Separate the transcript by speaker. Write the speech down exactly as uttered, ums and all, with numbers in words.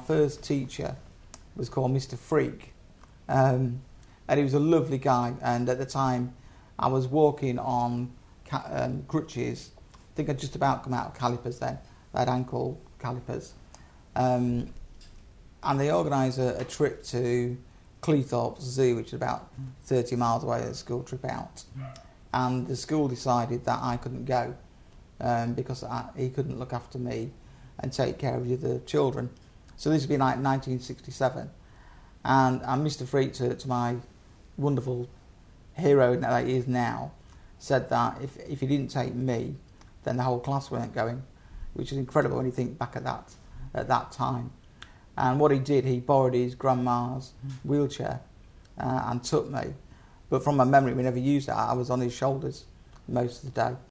Speaker 1: first teacher was called Mister Freak, um, and he was a lovely guy. And at the time, I was walking on ca- um, crutches. I think I'd just about come out of calipers then. I had ankle calipers. Um, and they organised a, a trip to Cleethorpes Zoo, which is about thirty miles away, a school trip out. And the school decided that I couldn't go um, because I, he couldn't look after me and take care of the other children. So this would be like nineteen sixty-seven. And, and Mister Freak, to, to my wonderful hero that he is now, said that if, if he didn't take me, then the whole class weren't going, which is incredible when you think back at that at that time. And what he did, he borrowed his grandma's wheelchair uh, and took me. But from my memory, we never used it. I was on his shoulders most of the day.